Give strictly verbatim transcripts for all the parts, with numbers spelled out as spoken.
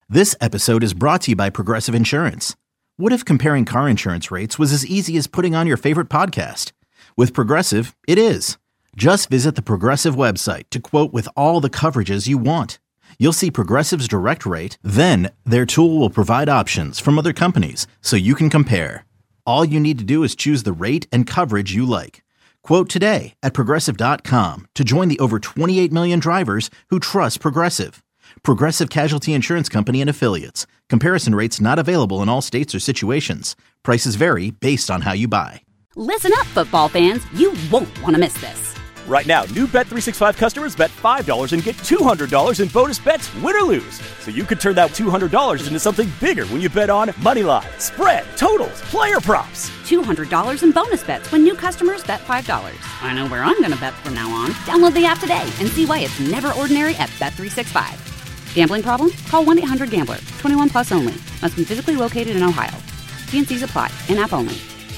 This episode is brought to you by Progressive Insurance. What if comparing car insurance rates was as easy as putting on your favorite podcast? With Progressive, it is. Just visit the Progressive website to quote with all the coverages you want. You'll see Progressive's direct rate, then their tool will provide options from other companies so you can compare. All you need to do is choose the rate and coverage you like. Quote today at progressive dot com to join the over twenty-eight million drivers who trust Progressive. Progressive Casualty Insurance Company and Affiliates. Comparison rates not available in all states or situations. Prices vary based on how you buy. Listen up, football fans. You won't want to miss this. Right now, new Bet three sixty-five customers bet five dollars and get two hundred dollars in bonus bets, win or lose. So you could turn that two hundred dollars into something bigger when you bet on money line, spread, totals, player props. two hundred dollars in bonus bets when new customers bet five dollars. I know where I'm going to bet from now on. Download the app today and see why it's never ordinary at Bet three sixty-five. Gambling problem? Call one eight hundred gambler. twenty-one plus only. Must be physically located in Ohio. T and C's apply. In-app only.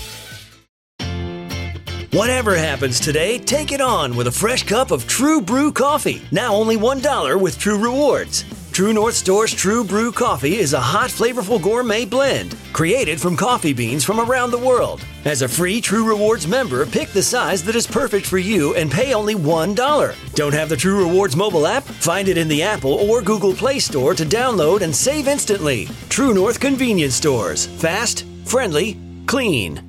Whatever happens today, take it on with a fresh cup of True Brew coffee. Now only one dollar with True Rewards. True North Store's True Brew coffee is a hot, flavorful gourmet blend created from coffee beans from around the world. As a free True Rewards member, pick the size that is perfect for you and pay only one dollar. Don't have the True Rewards mobile app? Find it in the Apple or Google Play Store to download and save instantly. True North Convenience Stores. Fast, friendly, clean.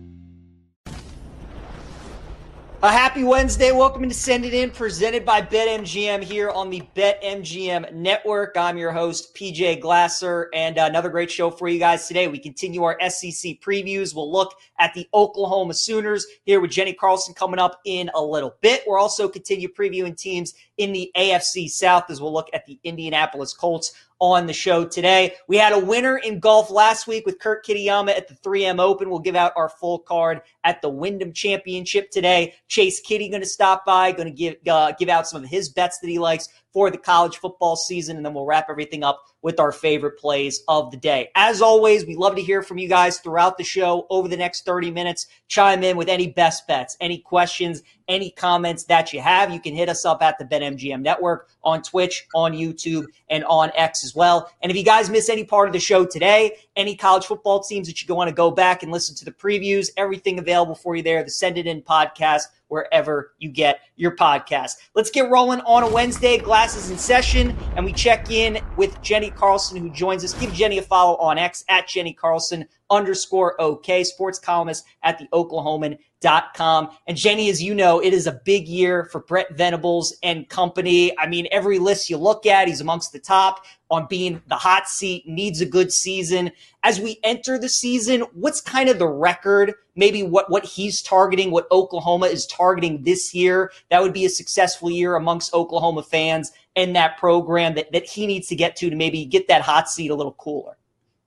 A happy Wednesday. Welcome to Send It In, presented by BetMGM here on the BetMGM Network. I'm your host, P J Glasser, and another great show for you guys today. We continue our S E C previews. We'll look at the Oklahoma Sooners here with Jenny Carlson coming up in a little bit. We'll also continue previewing teams in the A F C South as we'll look at the Indianapolis Colts on the show today. We had a winner in golf last week with Kurt Kitayama at the three M Open. We'll give out our full card at the Wyndham Championship today. Chase Kitty going to stop by, going to give uh, give out some of his bets that he likes for the college football season, and then we'll wrap everything up with our favorite plays of the day. As always, we love to hear from you guys throughout the show over the next thirty minutes. Chime in with any best bets, any questions, any comments that you have. You can hit us up at the BetMGM Network on Twitch, on YouTube, and on X as well. And if you guys miss any part of the show today, any college football teams that you want to go back and listen to the previews, everything available for you there, the Send It In podcast, wherever you get your podcast. Let's get rolling on a Wednesday. Glasses in session, and we check in with Jenny Carlson, who joins us. Give Jenny a follow on X at Jenny Carlson underscore OK, sports columnist at the Oklahoman dot com. And Jenny, as you know, it is a big year for Brent Venables and company. I mean, every list you look at, he's amongst the top on being the hot seat, needs a good season. As we enter the season, what's kind of the record, maybe what, what he's targeting, what Oklahoma is targeting this year? That would be a successful year amongst Oklahoma fans and that program that, that he needs to get to to maybe get that hot seat a little cooler.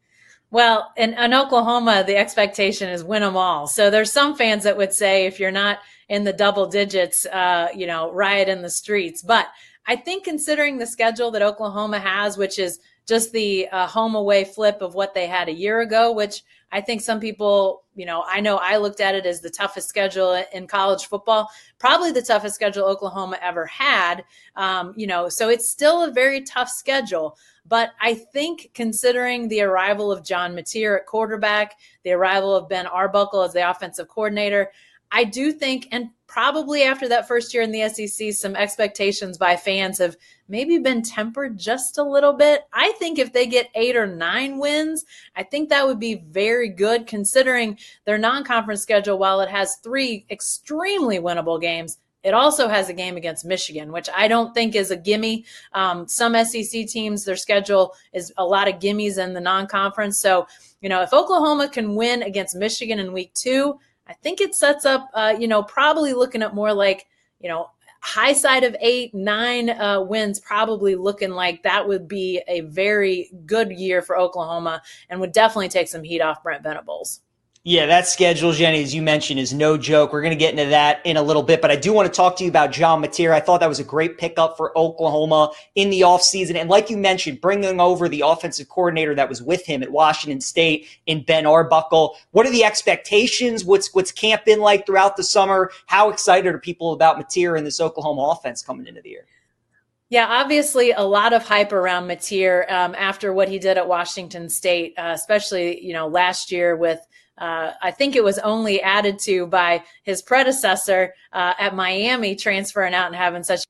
Well, in, in Oklahoma, the expectation is win them all. So there's some fans that would say if you're not in the double digits, uh, you know, riot in the streets. But I think considering the schedule that Oklahoma has, which is just the uh, home away flip of what they had a year ago, which I think some people, you know, I know I looked at it as the toughest schedule in college football, probably the toughest schedule Oklahoma ever had. Um, you know, so it's still a very tough schedule. But I think considering the arrival of John Mateer at quarterback, the arrival of Ben Arbuckle as the offensive coordinator, I do think, and probably after that first year in the S E C, some expectations by fans have maybe been tempered just a little bit. I think if they get eight or nine wins, I think that would be very good considering their non-conference schedule. While it has three extremely winnable games, it also has a game against Michigan, which I don't think is a gimme. Um, some S E C teams, their schedule is a lot of gimmies in the non-conference. So, you know, if Oklahoma can win against Michigan in week two, I think it sets up, uh, you know, probably looking at more like, you know, high side of eight, nine uh, wins, probably looking like that would be a very good year for Oklahoma and would definitely take some heat off Brent Venables. Yeah, that schedule, Jenny, as you mentioned, is no joke. We're going to get into that in a little bit, but I do want to talk to you about John Mateer. I thought that was a great pickup for Oklahoma in the offseason. And like you mentioned, bringing over the offensive coordinator that was with him at Washington State in Ben Arbuckle. What are the expectations? What's what's camp been like throughout the summer? How excited are people about Mateer and this Oklahoma offense coming into the year? Yeah, obviously a lot of hype around Mateer um, after what he did at Washington State, uh, especially, you know, last year with, uh, I think it was only added to by his predecessor uh, at Miami transferring out and having such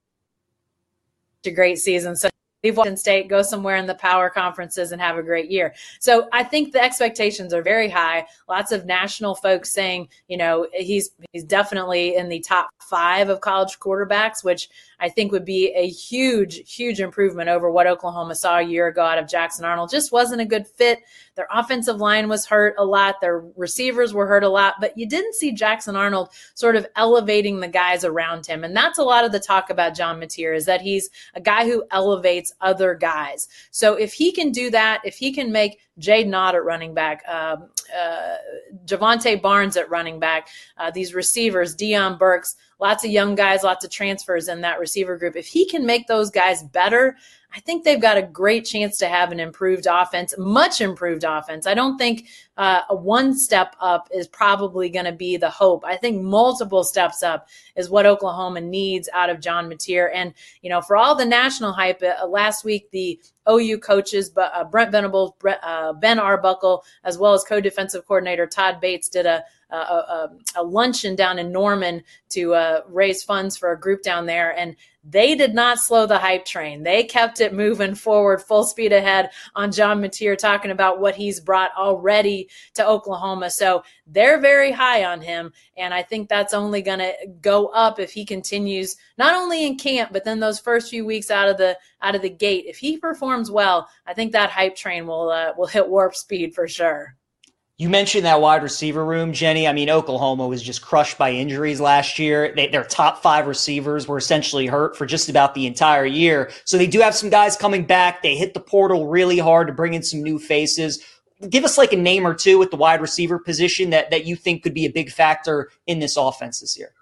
a great season. So leave Washington State, go somewhere in the power conferences and have a great year. So I think the expectations are very high. Lots of national folks saying, you know, he's he's definitely in the top five of college quarterbacks, which I think would be a huge, huge improvement over what Oklahoma saw a year ago out of Jackson Arnold. Just wasn't a good fit. Their offensive line was hurt a lot. Their receivers were hurt a lot, but you didn't see Jackson Arnold sort of elevating the guys around him. And that's a lot of the talk about John Mateer, is that he's a guy who elevates other guys. So if he can do that, if he can make Jaden Ott at running back, um, uh, Javante Barnes at running back, uh, these receivers, Deion Burks, lots of young guys, lots of transfers in that receiver group. If he can make those guys better, I think they've got a great chance to have an improved offense, much improved offense. I don't think uh, a one step up is probably going to be the hope. I think multiple steps up is what Oklahoma needs out of John Mateer. And, you know, for all the national hype, uh, last week, the O U coaches, uh, Brent Venables, uh, Ben Arbuckle, as well as co-defensive coordinator Todd Bates did a A, a, a luncheon down in Norman to uh, raise funds for a group down there. And they did not slow the hype train. They kept it moving forward, full speed ahead on John Mateer, talking about what he's brought already to Oklahoma. So they're very high on him. And I think that's only going to go up if he continues, not only in camp, but then those first few weeks out of the out of the gate. If he performs well, I think that hype train will uh, will hit warp speed for sure. You mentioned that wide receiver room, Jenny. I mean, Oklahoma was just crushed by injuries last year. They, their top five receivers were essentially hurt for just about the entire year. So they do have some guys coming back. They hit the portal really hard to bring in some new faces. Give us like a name or two at the wide receiver position that, that you think could be a big factor in this offense this year.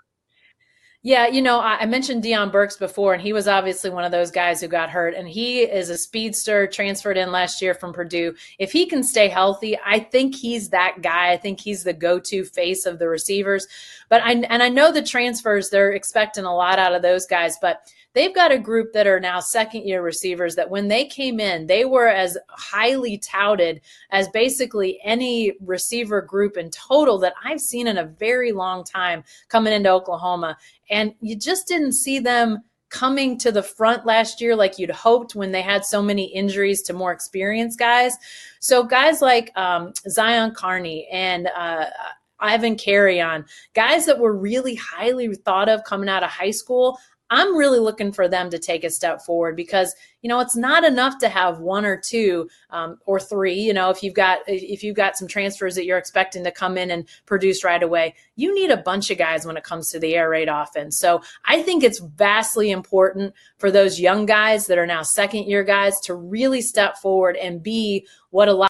Yeah, you know, I mentioned Deion Burks before, and he was obviously one of those guys who got hurt, and he is a speedster, transferred in last year from Purdue. If he can stay healthy, I think he's that guy. I think he's the go-to face of the receivers. But I and I know the transfers, they're expecting a lot out of those guys, but they've got a group that are now second-year receivers that when they came in, they were as highly touted as basically any receiver group in total that I've seen in a very long time coming into Oklahoma. And you just didn't see them coming to the front last year like you'd hoped when they had so many injuries to more experienced guys. So guys like um, Zion Carney and uh, Ivan Carrion, guys that were really highly thought of coming out of high school, I'm really looking for them to take a step forward because, you know, it's not enough to have one or two um, or three, you know, if you've got if you've got some transfers that you're expecting to come in and produce right away, you need a bunch of guys when it comes to the air raid offense. So I think it's vastly important for those young guys that are now second year guys to really step forward and be what a lot,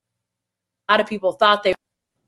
a lot of people thought they were.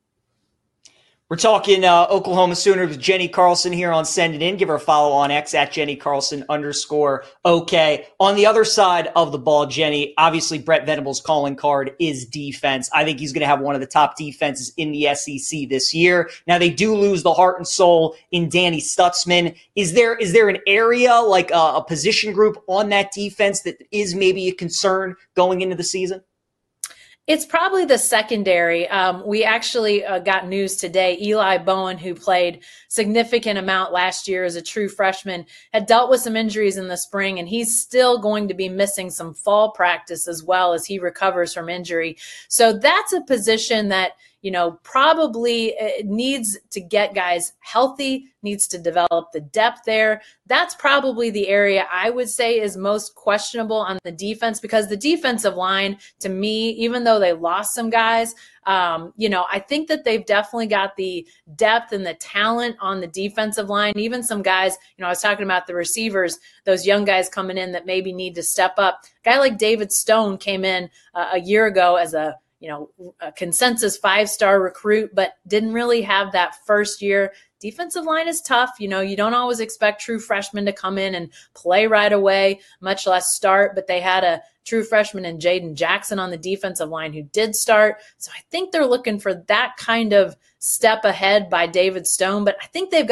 We're talking uh, Oklahoma Sooners with Jenny Carlson here on Send It In. Give her a follow on X at Jenny Carlson underscore OK. On the other side of the ball, Jenny, obviously Brent Venables' calling card is defense. I think he's going to have one of the top defenses in the S E C this year. Now, they do lose the heart and soul in Danny Stutzman. Is there is there an area, like a, a position group on that defense that is maybe a concern going into the season? It's probably the secondary. Um, we actually uh, got news today. Eli Bowen, who played significant amount last year as a true freshman, had dealt with some injuries in the spring, and he's still going to be missing some fall practice as well as he recovers from injury. So that's a position that, you know, probably needs to get guys healthy, needs to develop the depth there. That's probably the area I would say is most questionable on the defense, because the defensive line, to me, even though they lost some guys, um, you know, I think that they've definitely got the depth and the talent on the defensive line. Even some guys, you know, I was talking about the receivers, those young guys coming in that maybe need to step up. A guy like David Stone came in uh, a year ago as a you know, a consensus five-star recruit, but didn't really have that first year. Defensive line is tough. You know, you don't always expect true freshmen to come in and play right away, much less start, but they had a true freshman in Jaden Jackson on the defensive line who did start. So I think they're looking for that kind of step ahead by David Stone, but I think they've got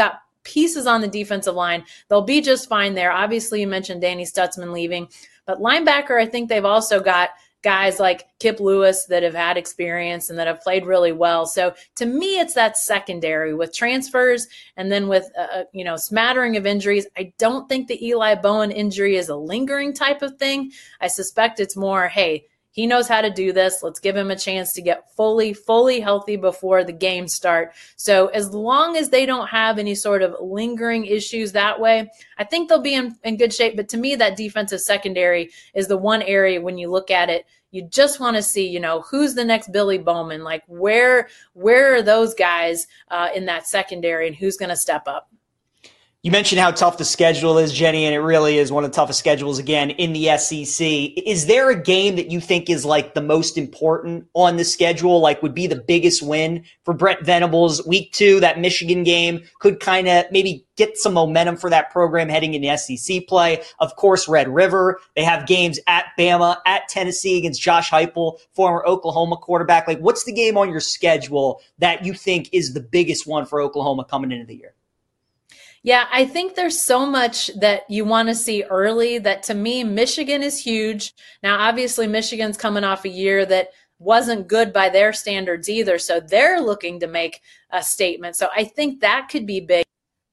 pieces on the defensive line, they'll be just fine there. Obviously, you mentioned Danny Stutzman leaving, but linebacker, I think they've also got guys like Kip Lewis that have had experience and that have played really well. So to me, it's that secondary with transfers and then with, uh, you know, smattering of injuries. I don't think the Eli Bowen injury is a lingering type of thing. I suspect it's more, hey, he knows how to do this. Let's give him a chance to get fully, fully healthy before the games start. So as long as they don't have any sort of lingering issues that way, I think they'll be in, in good shape. But to me, that defensive secondary is the one area when you look at it, you just want to see, you know, who's the next Billy Bowman? Like where, where are those guys uh, in that secondary and who's going to step up? You mentioned how tough the schedule is, Jenny, and it really is one of the toughest schedules, again, in the S E C. Is there a game that you think is like the most important on the schedule, like would be the biggest win for Brent Venables? Week two, that Michigan game could kind of maybe get some momentum for that program heading into S E C play. Of course, Red River. They have games at Bama, at Tennessee against Josh Heupel, former Oklahoma quarterback. Like, what's the game on your schedule that you think is the biggest one for Oklahoma coming into the year? Yeah, I think there's so much that you want to see early that to me, Michigan is huge. Now, obviously, Michigan's coming off a year that wasn't good by their standards either. So they're looking to make a statement. So I think that could be big.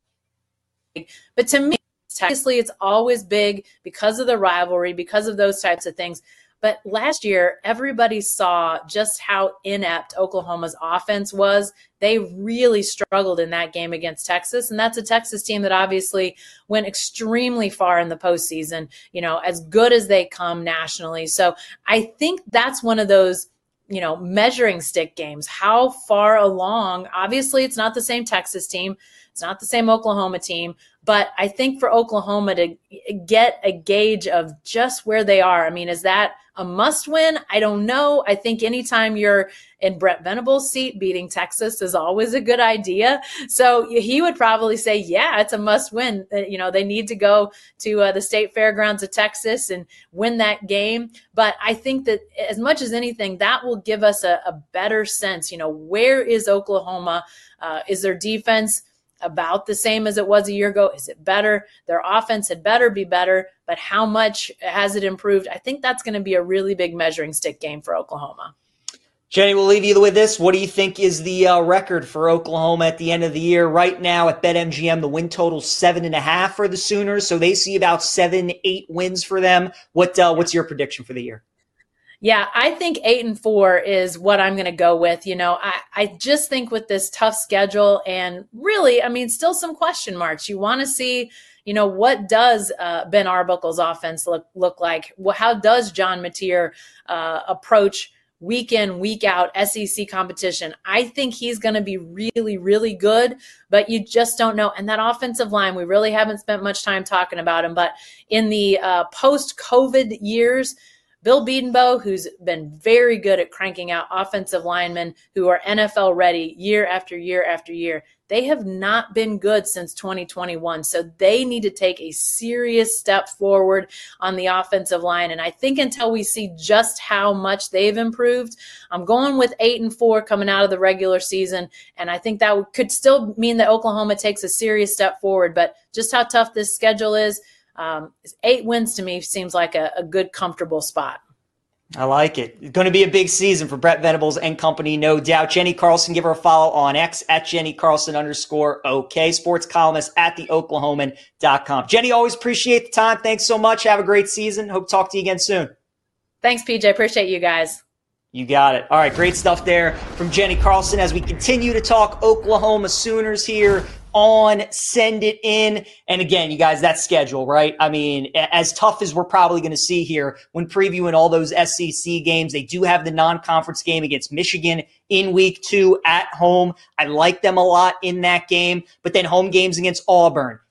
But to me, obviously, it's always big because of the rivalry, because of those types of things. But last year, everybody saw just how inept Oklahoma's offense was. They really struggled in that game against Texas. And that's a Texas team that obviously went extremely far in the postseason, you know, as good as they come nationally. So I think that's one of those, you know, measuring stick games. How far along? Obviously, it's not the same Texas team. It's not the same Oklahoma team. But I think for Oklahoma to get a gauge of just where they are, I mean, is that a must win? I don't know. I think anytime you're in Brent Venables' seat, beating Texas is always a good idea. So he would probably say, yeah, it's a must win. You know, they need to go to uh, the state fairgrounds of Texas and win that game. But I think that as much as anything, that will give us a, a better sense, you know, where is Oklahoma? Uh, is their defense about the same as it was a year ago? Is it better? Their offense had better be better, but how much has it improved? I think that's going to be a really big measuring stick game for Oklahoma. Jenny, we'll leave you with this. What do you think is the uh, record for Oklahoma at the end of the year? Right now at BetMGM, the win total seven and a half for the Sooners, so they see about seven, eight wins for them. What uh, what's your prediction for the year? Yeah, I think eight and four is what I'm going to go with. You know, I, I just think with this tough schedule and really, I mean, still some question marks. You want to see, you know, what does uh, Ben Arbuckle's offense look look like? Well, how does John Mateer uh, approach week in, week out S E C competition? I think he's going to be really, really good, but you just don't know. And that offensive line, we really haven't spent much time talking about him, but in the uh, post-COVID years, Bill Bedenbaugh, who's been very good at cranking out offensive linemen who are N F L ready year after year after year, they have not been good since twenty twenty-one. So they need to take a serious step forward on the offensive line. And I think until we see just how much they've improved, I'm going with eight and four coming out of the regular season. And I think that could still mean that Oklahoma takes a serious step forward. But just how tough this schedule is, Um, eight wins to me seems like a, a good, comfortable spot. I like it. It's going to be a big season for Brent Venables and company, no doubt. Jenny Carlson, give her a follow on X at Jenny Carlson underscore OK, sports columnist at the Oklahoman dot com. Jenny, always appreciate the time. Thanks so much. Have a great season. Hope to talk to you again soon. Thanks, P J. Appreciate you guys. You got it. All right, great stuff there from Jenny Carlson as we continue to talk Oklahoma Sooners here on Send It In. And again, you guys, that schedule, right? I mean, as tough as we're probably going to see here when previewing all those S E C games, they do have the non-conference game against Michigan in week two at home. I like them a lot in that game. But then home games against Auburn,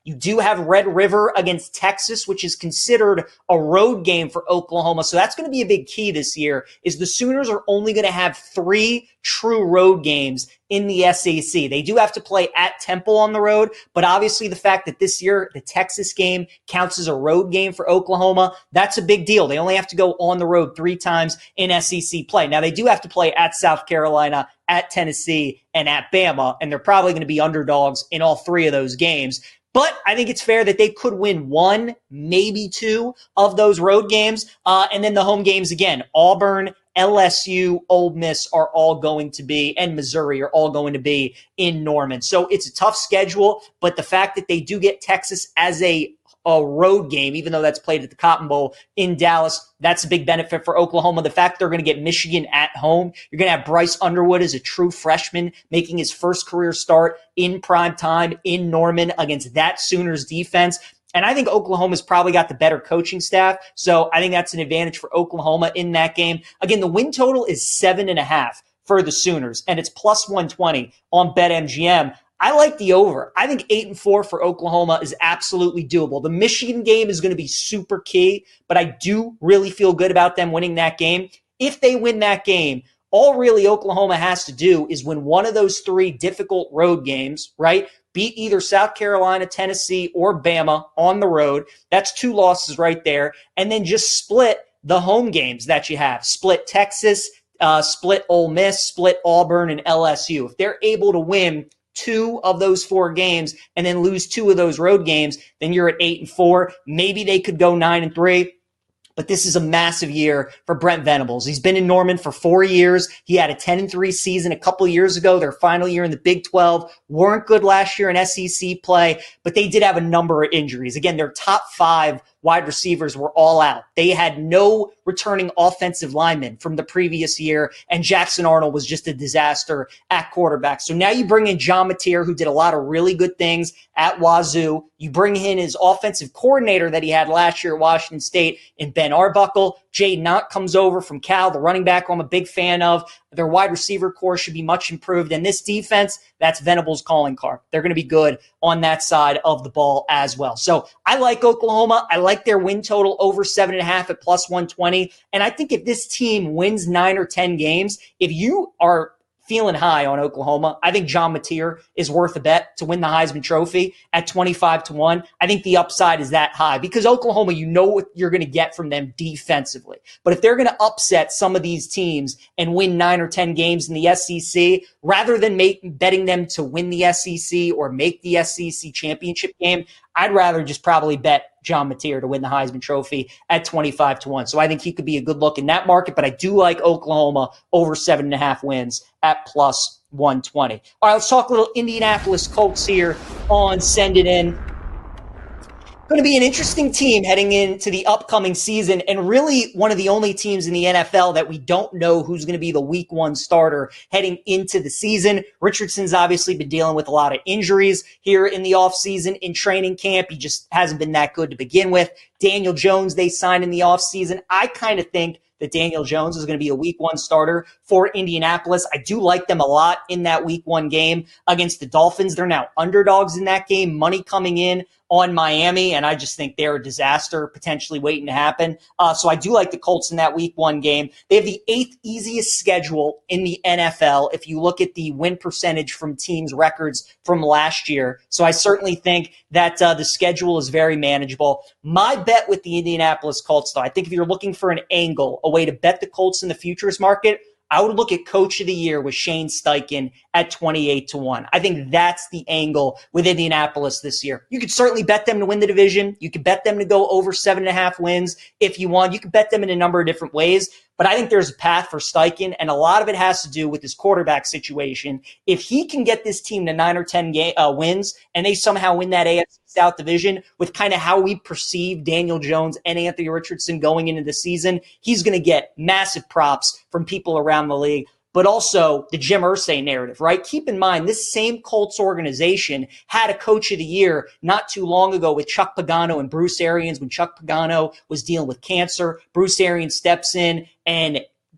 You do have Red River against Texas, which is considered a road game for Oklahoma. So that's going to be a big key this year, is the Sooners are only going to have three true road games in the S E C. They do have to play at Temple on the road, but obviously the fact that this year the Texas game counts as a road game for Oklahoma, that's a big deal. They only have to go on the road three times in S E C play. Now, they do have to play at South Carolina, at Tennessee, and at Bama, and they're probably going to be underdogs in all three of those games. But I think it's fair that they could win one, maybe two of those road games. Uh, and then the home games again, Auburn, L S U, Ole Miss are all going to be, and Missouri are all going to be in Norman. So it's a tough schedule, but the fact that they do get Texas as a a road game, even though that's played at the Cotton Bowl in Dallas, that's a big benefit for Oklahoma. The fact they're going to get Michigan at home, you're going to have Bryce Underwood as a true freshman making his first career start in prime time in Norman against that Sooners defense. And I think Oklahoma's probably got the better coaching staff. So I think that's an advantage for Oklahoma in that game. Again, the win total is seven and a half for the Sooners, and it's plus one twenty on BetMGM. I like the over. I think eight and four for Oklahoma is absolutely doable. The Michigan game is going to be super key, but I do really feel good about them winning that game. If they win that game, all really Oklahoma has to do is win one of those three difficult road games, right? Beat either South Carolina, Tennessee, or Bama on the road. That's two losses right there. And then just split the home games that you have. Split Texas, uh, split Ole Miss, split Auburn, and L S U. If they're able to win two of those four games and then lose two of those road games, then you're at eight and four. Maybe they could go nine and three. But this is a massive year for Brent Venables. He's been in Norman for four years. He had a ten and three season a couple years ago. Their final year in the Big twelve. Weren't good last year in S E C play, but they did have a number of injuries. Again, their top five wide receivers were all out. They had no returning offensive linemen from the previous year, and Jackson Arnold was just a disaster at quarterback. So now you bring in John Mateer, who did a lot of really good things at Wazoo. You bring in his offensive coordinator that he had last year at Washington State in Ben Arbuckle. Jay Knott comes over from Cal, the running back I'm a big fan of. Their wide receiver core should be much improved. And this defense, that's Venables' calling card. They're going to be good on that side of the ball as well. So I like Oklahoma. I like their win total over seven and a half at plus one twenty. And I think if this team wins nine or ten games, if you are feeling high on Oklahoma, I think John Mateer is worth a bet to win the Heisman Trophy at twenty-five to one. I think the upside is that high because Oklahoma, you know what you're going to get from them defensively. But if they're going to upset some of these teams and win nine or ten games in the S E C, rather than make, betting them to win the S E C or make the S E C championship game, I'd rather just probably bet John Mateer to win the Heisman Trophy at twenty-five to one. So I think he could be a good look in that market, but I do like Oklahoma over seven and a half wins at plus one twenty. All right, let's talk a little Indianapolis Colts here on Send It In. Going to be an interesting team heading into the upcoming season, and really one of the only teams in the N F L that we don't know who's going to be the week one starter heading into the season. Richardson's obviously been dealing with a lot of injuries here in the offseason in training camp. He just hasn't been that good to begin with. Daniel Jones, they signed in the offseason. I kind of think that Daniel Jones is going to be a week one starter for Indianapolis. I do like them a lot in that week one game against the Dolphins. They're now underdogs in that game, money coming in on Miami, and I just think they're a disaster potentially waiting to happen. Uh, so I do like the Colts in that week one game. They have the eighth easiest schedule in the N F L if you look at the win percentage from teams' records from last year. So I certainly think that uh, the schedule is very manageable. My bet with the Indianapolis Colts, though, I think if you're looking for an angle, a way to bet the Colts in the futures market, I would look at Coach of the Year with Shane Steichen at twenty-eight to one. I think that's the angle with Indianapolis this year. You could certainly bet them to win the division. You could bet them to go over seven and a half wins if you want. You could bet them in a number of different ways. But I think there's a path for Steichen, and a lot of it has to do with his quarterback situation. If he can get this team to nine or ten ga- uh, wins, and they somehow win that A F C South division with kind of how we perceive Daniel Jones and Anthony Richardson going into the season, he's going to get massive props from people around the league. But also the Jim Irsay narrative, right? Keep in mind, this same Colts organization had a Coach of the Year not too long ago with Chuck Pagano and Bruce Arians when Chuck Pagano was dealing with cancer. Bruce Arians steps in and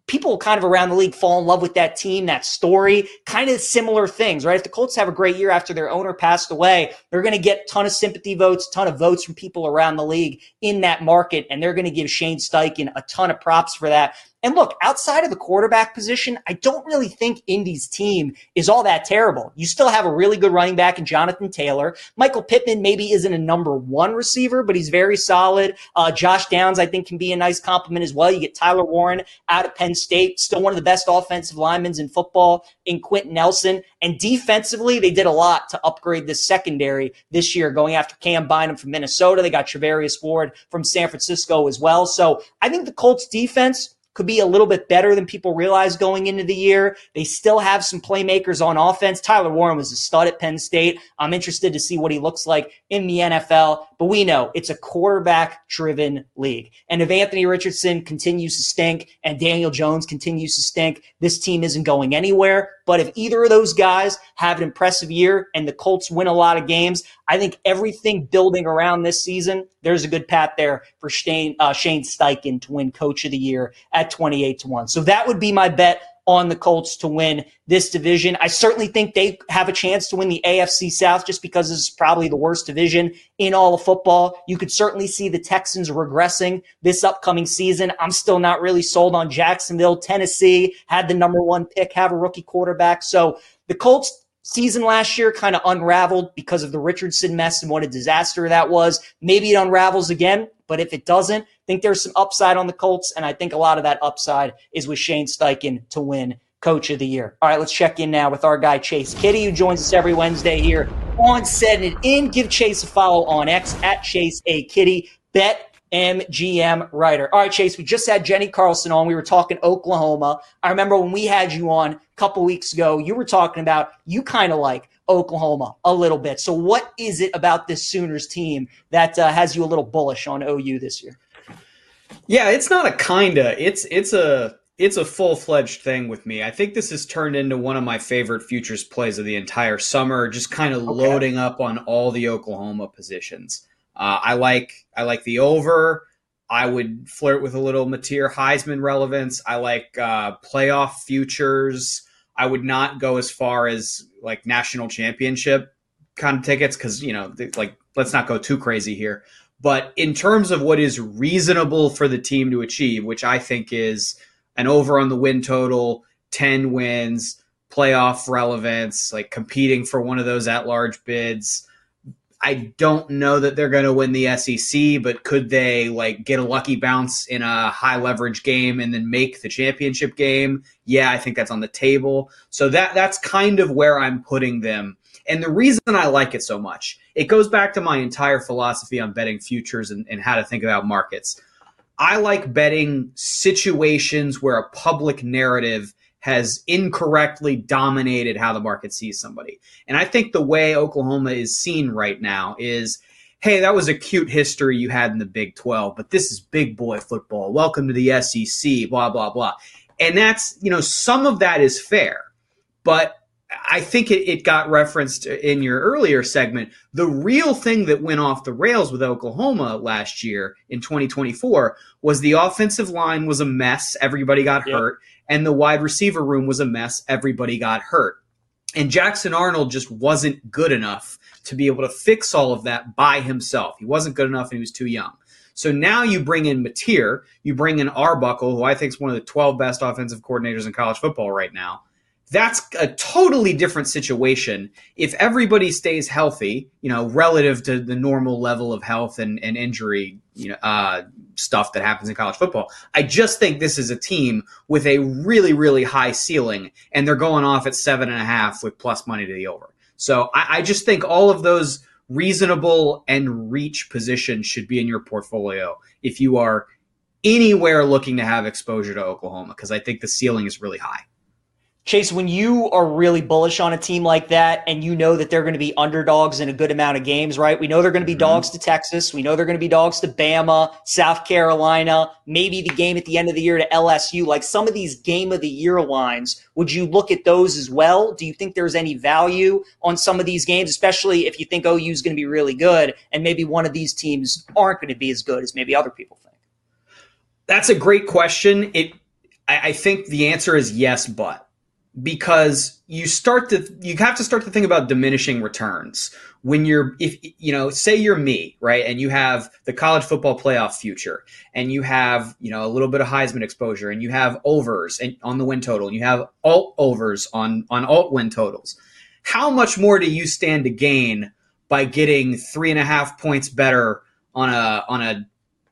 people kind of around the league fall in love with that team, that story, kind of similar things, right? If the Colts have a great year after their owner passed away, they're going to get a ton of sympathy votes, a ton of votes from people around the league in that market, and they're going to give Shane Steichen a ton of props for that. And look, outside of the quarterback position, I don't really think Indy's team is all that terrible. You still have a really good running back in Jonathan Taylor. Michael Pittman maybe isn't a number one receiver, but he's very solid. Uh, Josh Downs, I think, can be a nice compliment as well. You get Tyler Warren out of Penn State, still one of the best offensive linemen in football in Quentin Nelson. And defensively, they did a lot to upgrade this secondary this year, going after Cam Bynum from Minnesota. They got Travarius Ward from San Francisco as well. So I think the Colts defense could be a little bit better than people realize going into the year. They still have some playmakers on offense. Tyler Warren was a stud at Penn State. I'm interested to see what he looks like in the N F L, but we know it's a quarterback-driven league. And if Anthony Richardson continues to stink and Daniel Jones continues to stink, this team isn't going anywhere. But if either of those guys have an impressive year and the Colts win a lot of games, I think everything building around this season, there's a good path there for Shane, uh, Shane Steichen to win Coach of the Year at twenty-eight to one. So that would be my bet on the Colts to win this division. I certainly think they have a chance to win the A F C South just because this is probably the worst division in all of football. You could certainly see the Texans regressing this upcoming season. I'm still not really sold on Jacksonville. Tennessee had the number one pick, have a rookie quarterback. So the Colts season last year kind of unraveled because of the Richardson mess and what a disaster that was. Maybe it unravels again, but if it doesn't, I think there's some upside on the Colts, and I think a lot of that upside is with Shane Steichen to win Coach of the Year. All right, let's check in now with our guy Chase Kitty, who joins us every Wednesday here on Setting It In. Give Chase a follow on X at Chase A Kitty, Bet M G M writer. All right, Chase, we just had Jenny Carlson on. We were talking Oklahoma. I remember when we had you on a couple weeks ago, you were talking about you kind of like Oklahoma a little bit. So what is it about this Sooners team that uh, has you a little bullish on O U this year? Yeah, it's not a kinda. It's it's a it's a full-fledged thing with me. I think this has turned into one of my favorite futures plays of the entire summer, just kind of okay. loading up on all the Oklahoma positions. Uh, I like I like the over. I would flirt with a little Mateer Heisman relevance. I like uh, playoff futures. I would not go as far as like national championship kind of tickets because, you know, like let's not go too crazy here. But in terms of what is reasonable for the team to achieve, which I think is an over on the win total, ten wins, playoff relevance, like competing for one of those at-large bids. I don't know that they're going to win the S E C, but could they like get a lucky bounce in a high leverage game and then make the championship game? Yeah, I think that's on the table. So that that's kind of where I'm putting them. And the reason I like it so much, it goes back to my entire philosophy on betting futures and, and how to think about markets. I like betting situations where a public narrative has incorrectly dominated how the market sees somebody. And I think the way Oklahoma is seen right now is, hey, that was a cute history you had in the Big twelve, but this is big boy football. Welcome to the S E C, blah, blah, blah. And that's, you know, some of that is fair, but I think it, it got referenced in your earlier segment. The real thing that went off the rails with Oklahoma last year in twenty twenty-four was the offensive line was a mess. Everybody got yep. hurt. And the wide receiver room was a mess. Everybody got hurt. And Jackson Arnold just wasn't good enough to be able to fix all of that by himself. He wasn't good enough and he was too young. So now you bring in Mateer, you bring in Arbuckle, who I think is one of the twelve best offensive coordinators in college football right now. That's a totally different situation. If everybody stays healthy, you know, relative to the normal level of health and, and injury, you know, uh, stuff that happens in college football, I just think this is a team with a really, really high ceiling, and they're going off at seven and a half with plus money to the over. So I, I just think all of those reasonable and reach positions should be in your portfolio if you are anywhere looking to have exposure to Oklahoma, because I think the ceiling is really high. Chase, when you are really bullish on a team like that and you know that they're going to be underdogs in a good amount of games, right? We know they're going to be mm-hmm. dogs to Texas. We know they're going to be dogs to Bama, South Carolina, maybe the game at the end of the year to L S U. Like some of these game of the year lines, would you look at those as well? Do you think there's any value on some of these games, especially if you think O U is going to be really good and maybe one of these teams aren't going to be as good as maybe other people think? That's a great question. It I, I think the answer is yes, but. Because you start to, you have to start to think about diminishing returns when you're, if you know, say you're me, right, and you have the college football playoff future, and you have, you know, a little bit of Heisman exposure, and you have overs and on the win total, and you have alt overs on on alt win totals. How much more do you stand to gain by getting three and a half points better on a on a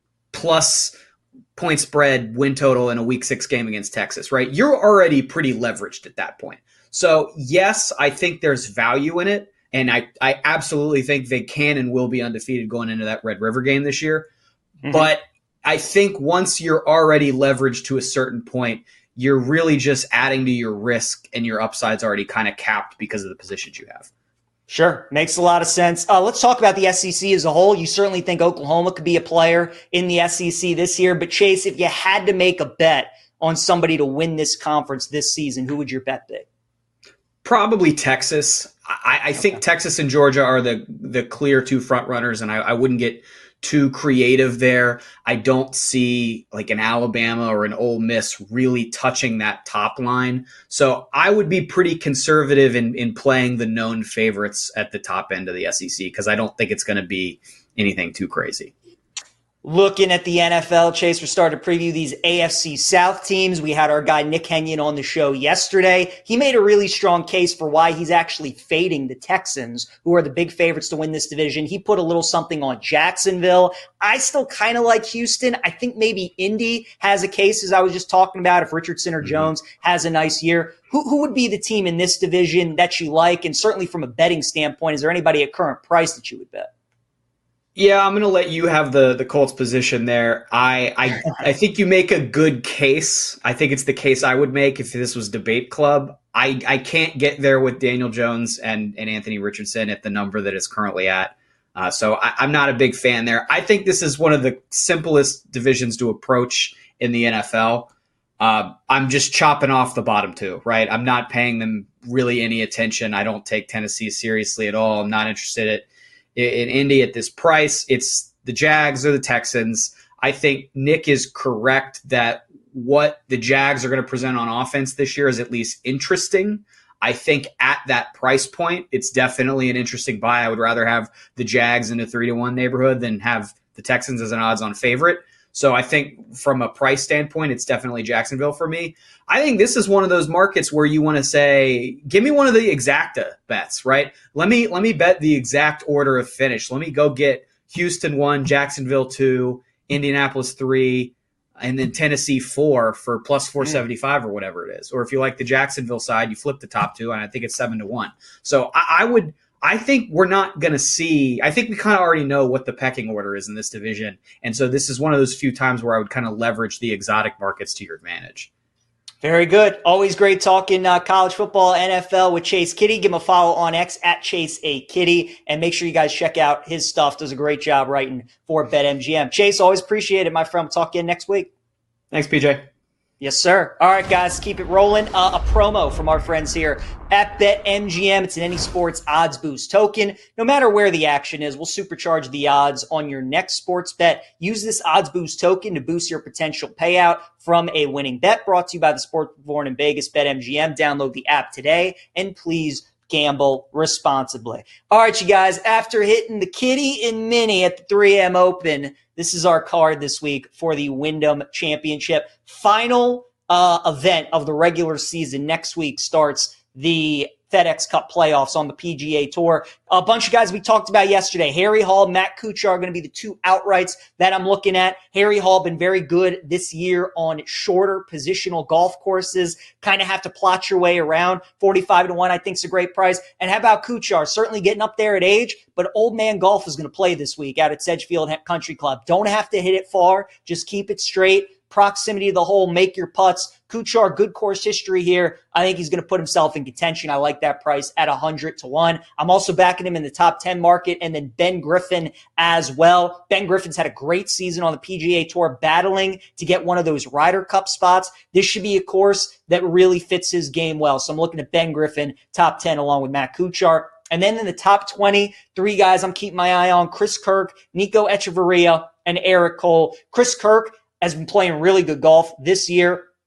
plus point spread win total in a week six game against Texas, right? You're already pretty leveraged at that point. So yes, I think there's value in it. And I, I absolutely think they can and will be undefeated going into that Red River game this year. Mm-hmm. But I think once you're already leveraged to a certain point, you're really just adding to your risk, and your upside's already kind of capped because of the positions you have. Sure. Makes a lot of sense. Uh, let's talk about the S E C as a whole. You certainly think Oklahoma could be a player in the S E C this year. But Chase, if you had to make a bet on somebody to win this conference this season, who would your bet be? Probably Texas. I, I think okay. Texas and Georgia are the the clear two front runners, and I, I wouldn't get too creative there. I don't see like an Alabama or an Ole Miss really touching that top line. So I would be pretty conservative in, in playing the known favorites at the top end of the S E C, because I don't think it's going to be anything too crazy. Looking at the N F L, Chase, we're starting to preview these A F C South teams. We had our guy Nick Henyon on the show yesterday. He made a really strong case for why he's actually fading the Texans, who are the big favorites to win this division. He put a little something on Jacksonville. I still kind of like Houston. I think maybe Indy has a case, as I was just talking about, if Richardson or mm-hmm. Jones has a nice year. Who, who would be the team in this division that you like? And certainly from a betting standpoint, is there anybody at current price that you would bet? Yeah, I'm going to let you have the, the Colts position there. I, I I think you make a good case. I think it's the case I would make if this was Debate Club. I, I can't get there with Daniel Jones and, and Anthony Richardson at the number that it's currently at. Uh, so I, I'm not a big fan there. I think this is one of the simplest divisions to approach in the N F L. Uh, I'm just chopping off the bottom two, right? I'm not paying them really any attention. I don't take Tennessee seriously at all. I'm not interested in in Indy at this price. It's the Jags or the Texans. I think Nick is correct that what the Jags are going to present on offense this year is at least interesting. I think at that price point, it's definitely an interesting buy. I would rather have the Jags in a three to one neighborhood than have the Texans as an odds on favorite. So I think from a price standpoint, it's definitely Jacksonville for me. I think this is one of those markets where you want to say, give me one of the exacta bets, right? Let me let me bet the exact order of finish. Let me go get Houston one, Jacksonville two, Indianapolis three, and then Tennessee four for plus four seventy-five or whatever it is. Or if you like the Jacksonville side, you flip the top two, and I think it's seven to one. So I, I would. I think we're not going to see – I think we kind of already know what the pecking order is in this division. And so this is one of those few times where I would kind of leverage the exotic markets to your advantage. Very good. Always great talking uh, college football, N F L with Chase Kitty. Give him a follow on X at Chase A Kitty. And make sure you guys check out his stuff. Does a great job writing for BetMGM. Chase, always appreciate it, my friend. We'll talk again next week. Thanks, P J. Yes, sir. All right, guys, keep it rolling. Uh, a promo from our friends here at BetMGM. It's an Any Sports Odds Boost token. No matter where the action is, we'll supercharge the odds on your next sports bet. Use this Odds Boost token to boost your potential payout from a winning bet. Brought to you by the Sport Born in Vegas, BetMGM. Download the app today, and please gamble responsibly. All right, you guys, after hitting the Kitty and Minnie at the three a.m. Open, this is our card this week for the Wyndham Championship. Final uh, event of the regular season. Next week starts the FedEx Cup playoffs on the P G A Tour. A bunch of guys we talked about yesterday. Harry Hall, Matt Kuchar are going to be the two outrights that I'm looking at. Harry Hall been very good this year on shorter positional golf courses. Kind of have to plot your way around. forty-five to one, I think, is a great price. And how about Kuchar? Certainly getting up there at age, but Old Man Golf is going to play this week out at Sedgefield Country Club. Don't have to hit it far. Just keep it straight. Proximity to the hole, make your putts. Kuchar, good course history here. I think he's going to put himself in contention. I like that price at one hundred to one. I'm also backing him in the top ten market, and then Ben Griffin as well. Ben Griffin's had a great season on the P G A Tour, battling to get one of those Ryder Cup spots. This should be a course that really fits his game well. So I'm looking at Ben Griffin, top ten, along with Matt Kuchar. And then in the top twenty, three guys I'm keeping my eye on: Chris Kirk, Nico Echeverria, and Eric Cole. Chris Kirk has been playing really good golf this year.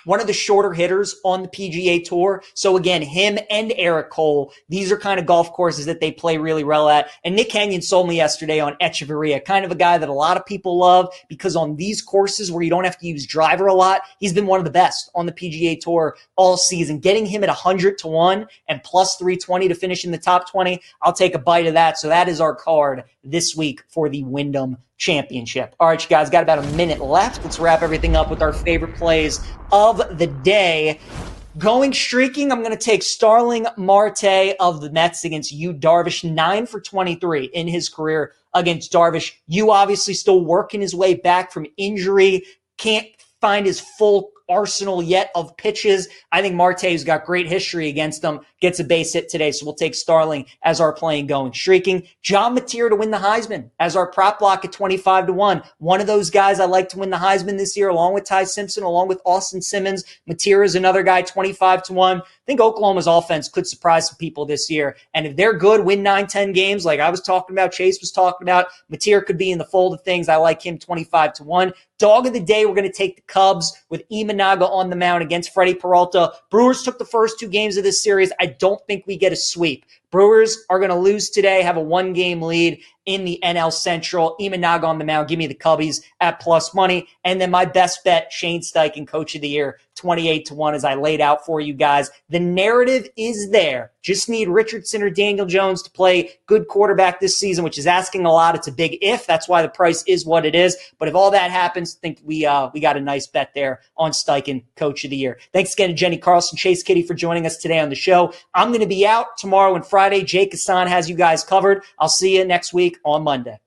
one of the shorter hitters on the P G A Tour. So again, him and Eric Cole, these are kind of golf courses that they play really well at. And Nick Kenyon sold me yesterday on Echeverria, kind of a guy that a lot of people love because on these courses where you don't have to use driver a lot, he's been one of the best on the P G A Tour all season. Getting him at one hundred to one and plus three twenty to finish in the top twenty, I'll take a bite of that. So that is our card this week for the Wyndham Championship. All right, you guys, got about a minute left. Let's wrap everything up with our favorite plays of the day. Going streaking, I'm going to take Starling Marte of the Mets against Yu Darvish, nine for twenty-three in his career against Darvish. Yu obviously still working his way back from injury, can't find his full arsenal yet of pitches. I think Marte's got great history against them. Gets a base hit today, so we'll take Starling as our play and going streaking. John Mateer to win the Heisman as our prop block at twenty-five to one. One of those guys I like to win the Heisman this year, along with Ty Simpson, along with Austin Simmons. Mateer is another guy, twenty-five to one. I think Oklahoma's offense could surprise some people this year. And if they're good, win nine, ten games like I was talking about, Chase was talking about, Mateer could be in the fold of things. I like him twenty-five to one. Dog of the day, we're going to take the Cubs with Imanaga on the mound against Freddie Peralta. Brewers took the first two games of this series. I don't think we get a sweep. Brewers are going to lose today, have a one-game lead in the N L Central. Imanaga on the mound. Give me the Cubbies at plus money. And then my best bet, Shane Steichen, Coach of the Year, twenty-eight to one, as I laid out for you guys. The narrative is there. Just need Richardson or Daniel Jones to play good quarterback this season, which is asking a lot. It's a big if. That's why the price is what it is. But if all that happens, I think we uh, we got a nice bet there on Steichen, Coach of the Year. Thanks again to Jenny Carlson, Chase Kitty for joining us today on the show. I'm going to be out tomorrow and Friday. Jake Hassan has you guys covered. I'll see you next week on Monday.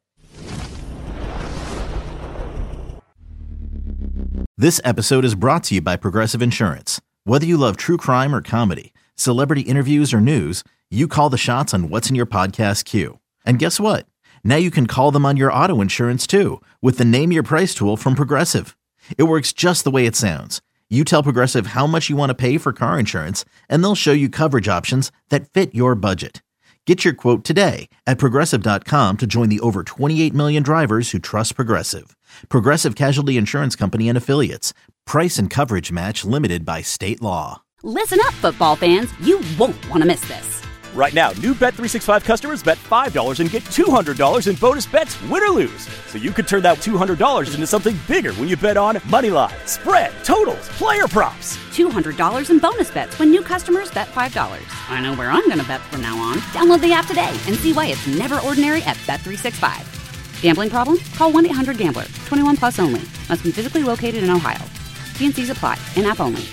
This episode is brought to you by Progressive Insurance. Whether you love true crime or comedy, celebrity interviews or news, you call the shots on what's in your podcast queue. And guess what? Now you can call them on your auto insurance too with the Name Your Price tool from Progressive. It works just the way it sounds. You tell Progressive how much you want to pay for car insurance, and they'll show you coverage options that fit your budget. Get your quote today at Progressive dot com to join the over twenty-eight million drivers who trust Progressive. Progressive Casualty Insurance Company and Affiliates. Price and coverage match limited by state law. Listen up, football fans. You won't want to miss this. Right now, new Bet three sixty-five customers bet five dollars and get two hundred dollars in bonus bets, win or lose. So you could turn that two hundred dollars into something bigger when you bet on Moneyline, spread, totals, player props. two hundred dollars in bonus bets when new customers bet five dollars. I know where I'm going to bet from now on. Download the app today and see why it's never ordinary at Bet three sixty-five. Gambling problem? Call one eight hundred gambler. twenty-one plus only. Must be physically located in Ohio. T and C's apply. In-app only.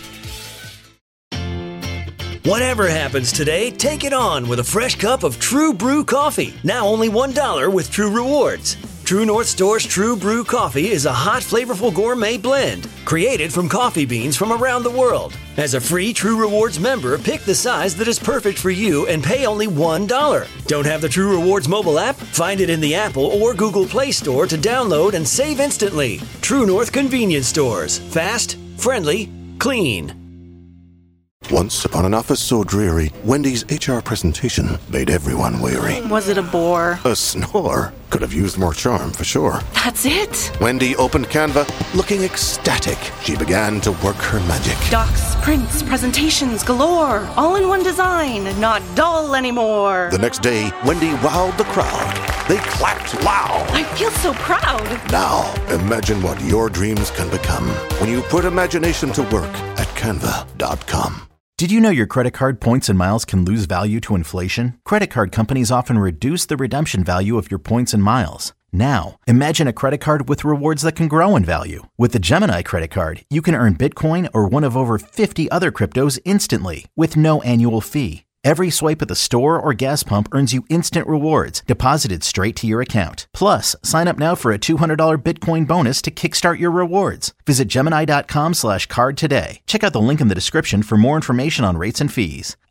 Whatever happens today, take it on with a fresh cup of True Brew coffee. Now only one dollar with True Rewards. True North Store's True Brew coffee is a hot, flavorful gourmet blend created from coffee beans from around the world. As a free True Rewards member, pick the size that is perfect for you and pay only one dollar. Don't have the True Rewards mobile app? Find it in the Apple or Google Play Store to download and save instantly. True North Convenience Stores. Fast, friendly, clean. Once upon an office so dreary, Wendy's H R presentation made everyone weary. Was it a bore? A snore. Could have used more charm, for sure. That's it? Wendy opened Canva, looking ecstatic. She began to work her magic. Docs, prints, presentations galore. All in one design, not dull anymore. The next day, Wendy wowed the crowd. They clapped loud. I feel so proud. Now, imagine what your dreams can become when you put imagination to work at canva dot com. Did you know your credit card points and miles can lose value to inflation? Credit card companies often reduce the redemption value of your points and miles. Now, imagine a credit card with rewards that can grow in value. With the Gemini credit card, you can earn Bitcoin or one of over fifty other cryptos instantly with no annual fee. Every swipe at the store or gas pump earns you instant rewards deposited straight to your account. Plus, sign up now for a two hundred dollars Bitcoin bonus to kickstart your rewards. Visit Gemini dot com slash card today. Check out the link in the description for more information on rates and fees.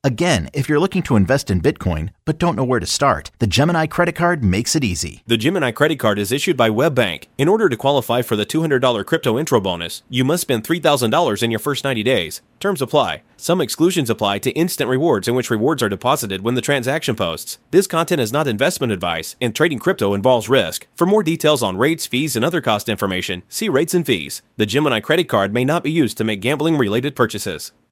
Again, if you're looking to invest in Bitcoin but don't know where to start, the Gemini Credit Card makes it easy. The Gemini Credit Card is issued by WebBank. In order to qualify for the two hundred dollars crypto intro bonus, you must spend three thousand dollars in your first ninety days. Terms apply. Some exclusions apply to instant rewards in which rewards are deposited when the transaction posts. This content is not investment advice, and trading crypto involves risk. For more details on rates, fees, and other cost information, see rates and fees. The Gemini Credit Card may not be used to make gambling-related purchases.